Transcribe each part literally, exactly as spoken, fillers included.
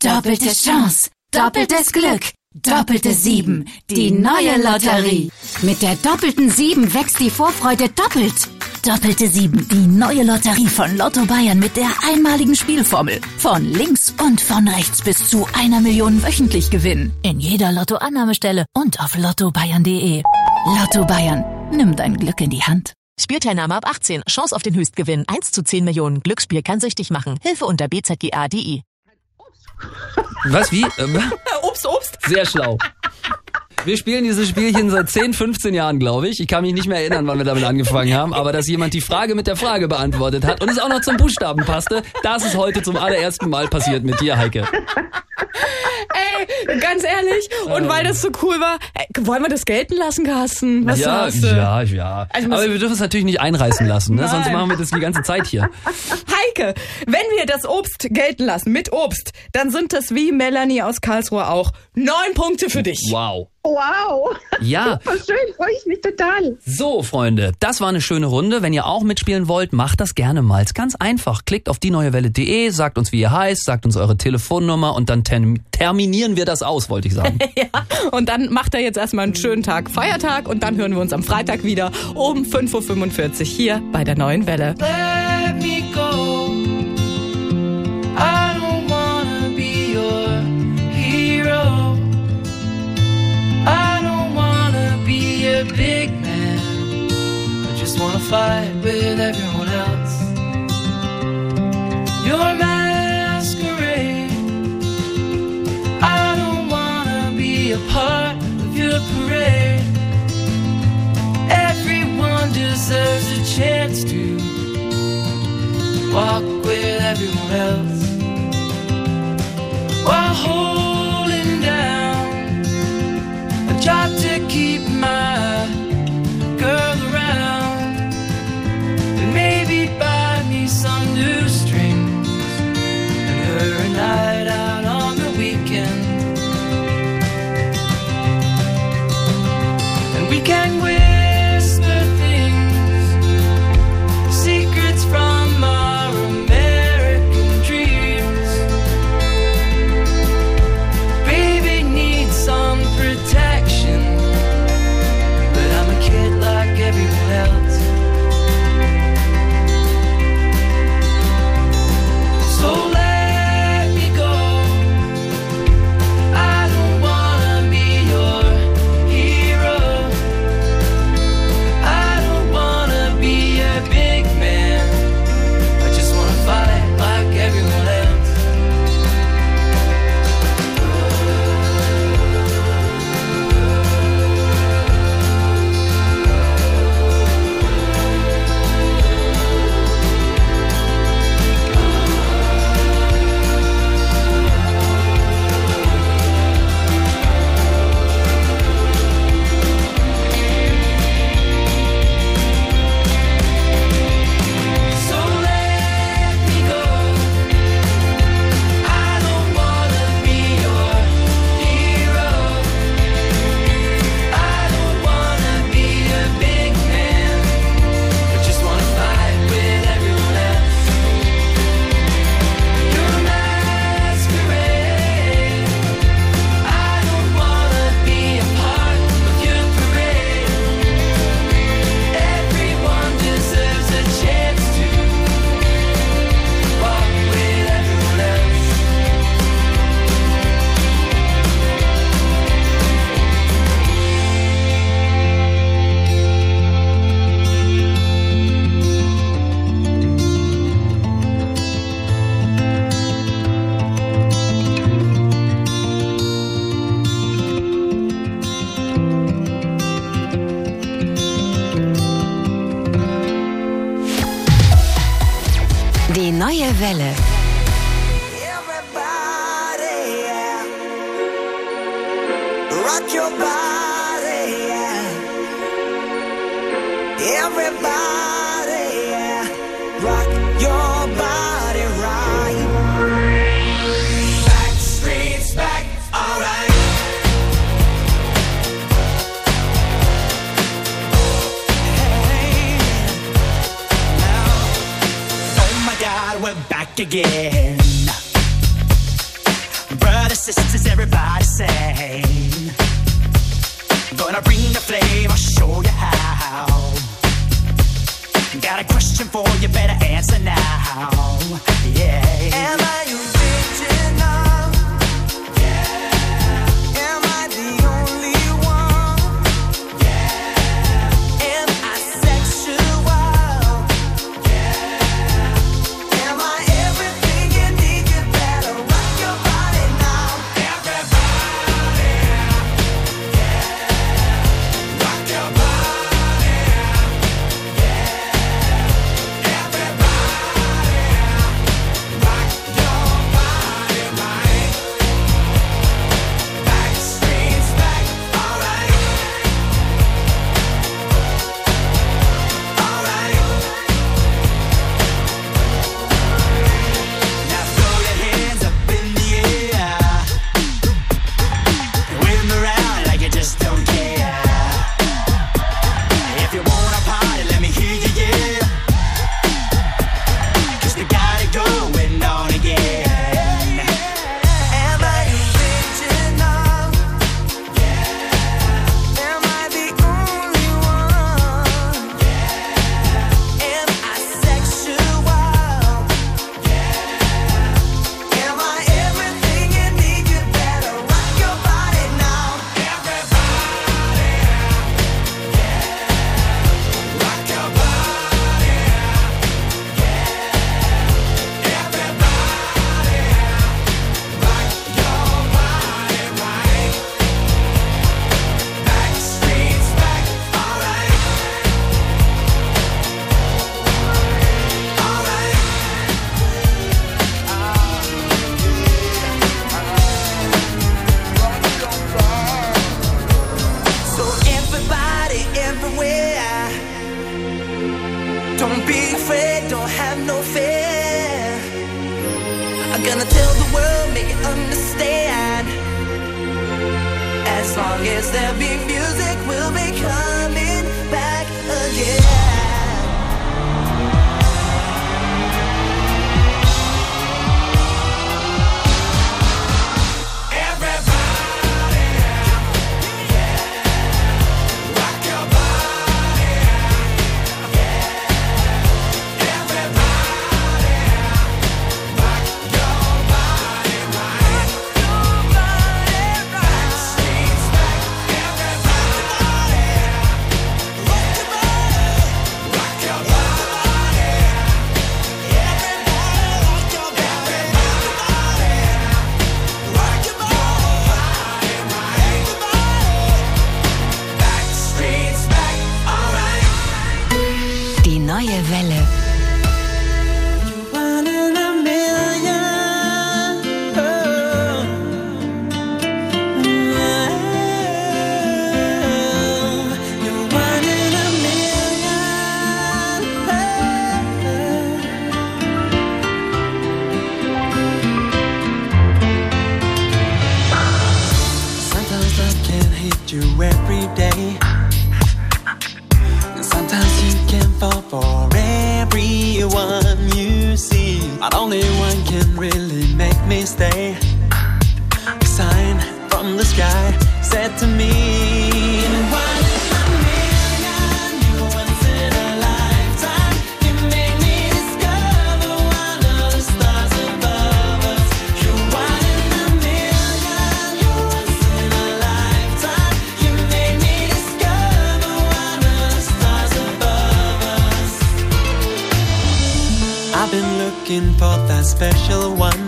Doppelte Chance, doppeltes Glück, doppelte Sieben. Die neue Lotterie. Mit der doppelten Sieben wächst die Vorfreude doppelt. Doppelte Sieben, die neue Lotterie von Lotto Bayern mit der einmaligen Spielformel. Von links und von rechts bis zu einer Million wöchentlich gewinnen. In jeder Lotto-Annahmestelle und auf lotto bayern punkt de. Lotto Bayern, nimm dein Glück in die Hand. Spielteilnahme ab achtzehn. Chance auf den Höchstgewinn. eins zu zehn Millionen. Glücksspiel kann süchtig machen. Hilfe unter b z g a punkt d i. Was, wie? Ähm, Obst, Obst. Sehr schlau. Wir spielen dieses Spielchen seit zehn, fünfzehn Jahren, glaube ich. Ich kann mich nicht mehr erinnern, wann wir damit angefangen haben. Aber dass jemand die Frage mit der Frage beantwortet hat und es auch noch zum Buchstaben passte, das ist heute zum allerersten Mal passiert mit dir, Heike. Ey, ganz ehrlich. Und weil das so cool war, ey, wollen wir das gelten lassen, Carsten? Was ja, sagst du? ja, ja. Also, aber wir dürfen es natürlich nicht einreißen lassen, ne? Sonst machen wir das die ganze Zeit hier. Heike, wenn wir das Obst gelten lassen, mit Obst, dann sind das wie Melanie aus Karlsruhe auch neun Punkte für dich. Wow. Wow. Ja. Super schön, freue ich mich total. So, Freunde, das war eine schöne Runde. Wenn ihr auch mitspielen wollt, macht das gerne mal. Ist ganz einfach. Klickt auf die neue welle punkt de, sagt uns, wie ihr heißt, sagt uns eure Telefonnummer und dann term- terminieren wir das aus, wollte ich sagen. Ja, und dann macht er jetzt erstmal einen schönen Tag Feiertag und dann hören wir uns am Freitag wieder um fünf Uhr fünfundvierzig hier bei der neuen Welle. Let me go. I don't wanna be your hero. I don't wanna be a big man. I just wanna fight with everyone else. Your masquerade. I don't wanna be a part of your parade. Everyone deserves a chance to walk with everyone else while holding down a job to keep my girl around and maybe buy me some new strings and her a night out on the weekend, and we can whisper things, secrets from our American dreams. Baby needs some protection, but I'm a kid like everyone else. So let me go. I don't wanna be your hero. I don't wanna be a big man. I just wanna fight like everyone else. So let me go. I don't wanna be your hero. I don't wanna be a big man. I just wanna fight with everyone else. Your masquerade. I don't wanna be a part of your parade. Everyone deserves a chance to walk with everyone else. Die neue Welle. Everybody, yeah. Rock your body, yeah. Everybody, yeah. Rock your body right. Back streets back, alright. Hey, now, oh my God, we're back again. question for you, better answer now. Yeah. Am I original? Yeah. Am I the only one? Yeah. Am I sexual? Yeah. Am I everything you need? You better rock your body now. Everybody, yeah. Rock your body, yeah. Everybody, rock your body right. Backstreet's back, alright. Alright. Now throw your hands up in the air and wave 'em around like you just don't care. If you wanna party, let me hear you yell. 'Cause we got it going on again. Am I original? Yeah. Am I the only one? Yeah. Am I sexual? Yeah. Am I everything you need? You better rock your body now. Everybody, yeah. Rock your body, yeah. Everybody, rock your body right. Backstreet's back, alright. Alright. So everybody, everywhere, don't be afraid, don't have no fear. I'm gonna tell the world, make it understand. As long as there be music, we'll be coming back again. Everybody, yeah. Rock your body, yeah. Everybody, rock your body right. Backstreet's back, everybody, rock your body, rock your body, everybody, rock your body, rock your body right. Backstreet's back, alright. Die neue Welle. One in a million. Oh. You're one in a million. Sometimes love can hit you every day. And sometimes you can fall for everyone you see. But only one can really make me stay. A sign from the sky said to me, "One in a million, you're once in a lifetime. You make me discover one of the stars above us. You're one in a million, you're once in a lifetime. You make me discover one of the stars above us." I've been looking for that special one,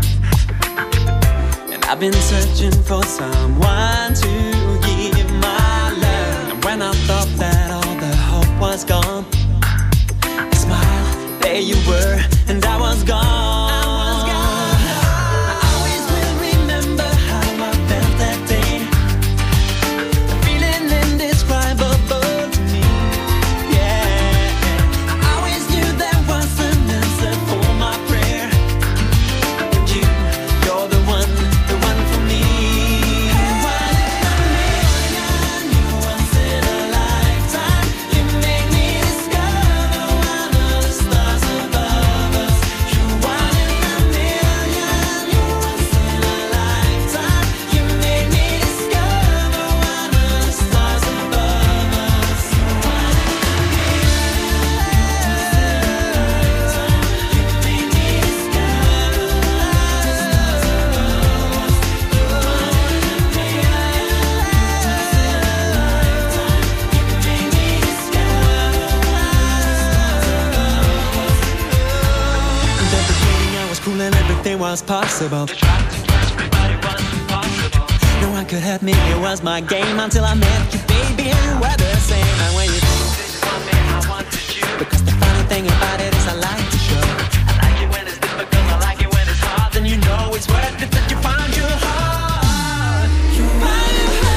and I've been searching for someone to give my love. And when I thought that all the hope was gone, I smiled, there you were, and I was gone. I was gone. I always will remember how I felt that day. A feeling indescribable to me. Yeah. I always knew there was an answer for my prayer. And you, you're the one, the one for me. One in a million, you're once in a lifetime. You make me discover one of the stars above us. You're one impossible. No one could hurt me, it was my game until I met you, baby, and you were the same. And when you want me, I wanted you. Because the funny thing about it is I like to show. I like it when it's difficult, I like it when it's hard. Then you know it's worth it that you found your heart. You find it hard.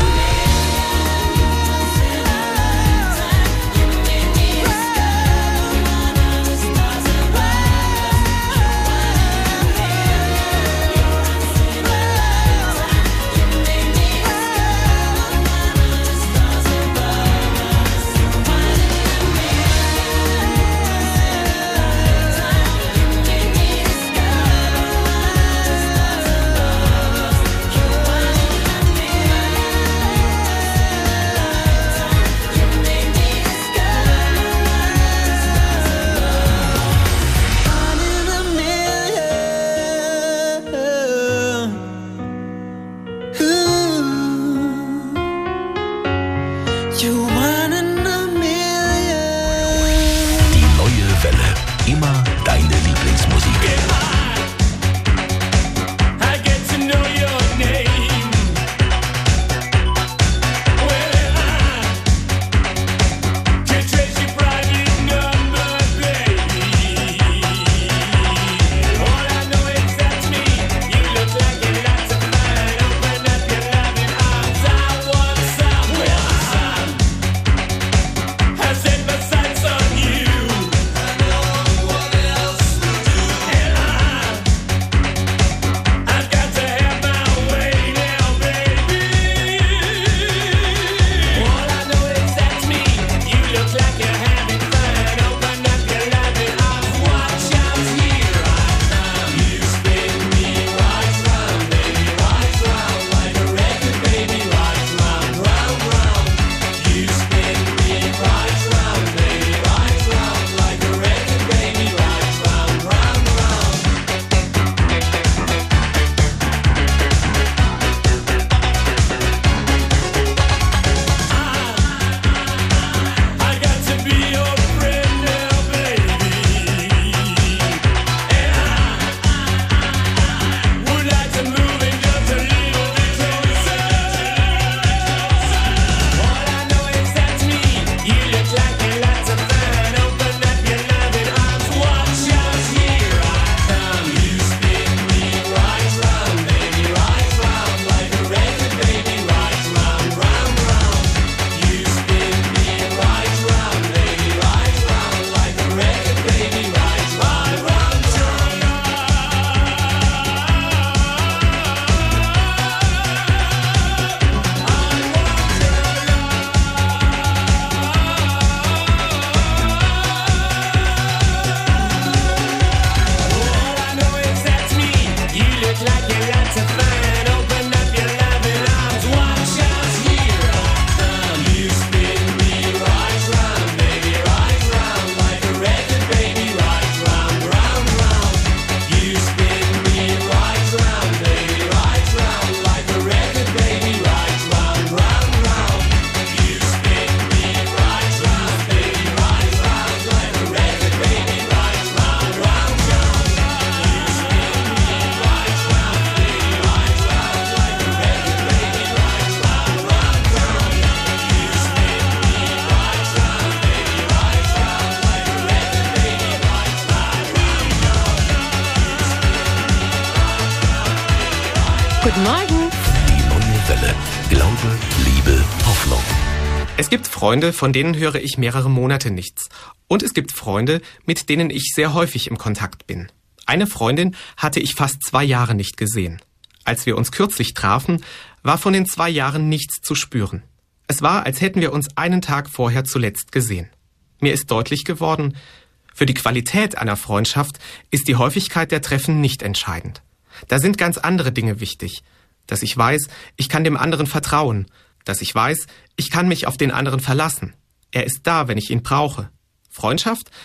Guten Morgen. Die neue Welle. Glaube, Liebe, Hoffnung. Es gibt Freunde, von denen höre ich mehrere Monate nichts. Und es gibt Freunde, mit denen ich sehr häufig im Kontakt bin. Eine Freundin hatte ich fast zwei Jahre nicht gesehen. Als wir uns kürzlich trafen, war von den zwei Jahren nichts zu spüren. Es war, als hätten wir uns einen Tag vorher zuletzt gesehen. Mir ist deutlich geworden, für die Qualität einer Freundschaft ist die Häufigkeit der Treffen nicht entscheidend. Da sind ganz andere Dinge wichtig. Dass ich weiß, ich kann dem anderen vertrauen. Dass ich weiß, ich kann mich auf den anderen verlassen. Er ist da, wenn ich ihn brauche. Freundschaft